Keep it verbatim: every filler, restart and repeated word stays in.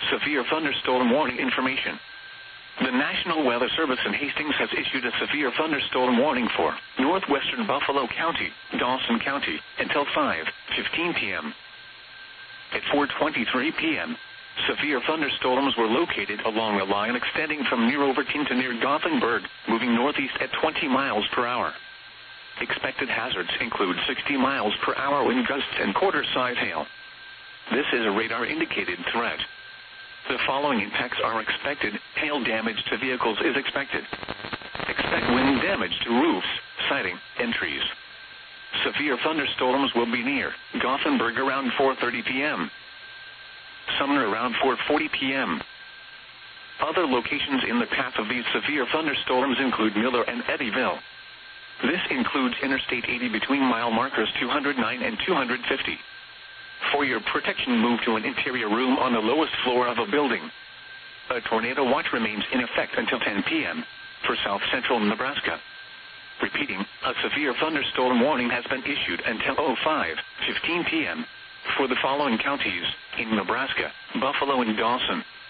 severe thunderstorm warning information. The National Weather Service in Hastings has issued a severe thunderstorm warning for northwestern Buffalo County, Dawson County, until five fifteen p.m. At four twenty-three p.m., severe thunderstorms were located along the line extending from near Overton to near Gothenburg, moving northeast at twenty miles per hour. Expected hazards include sixty miles per hour wind gusts and quarter-size hail. This is a radar-indicated threat. The following impacts are expected. Hail damage to vehicles is expected. Expect wind damage to roofs, siding, and trees. Severe thunderstorms will be near Gothenburg around four thirty p.m. Sumner around four forty p.m. Other locations in the path of these severe thunderstorms include Miller and Eddyville. This includes Interstate eighty between mile markers two hundred nine and two hundred fifty. For your protection, move to an interior room on the lowest floor of a building. A tornado watch remains in effect until ten p.m. for south central Nebraska. Repeating, a severe thunderstorm warning has been issued until oh five fifteen p.m. for the following counties in Nebraska: Buffalo and Dawson,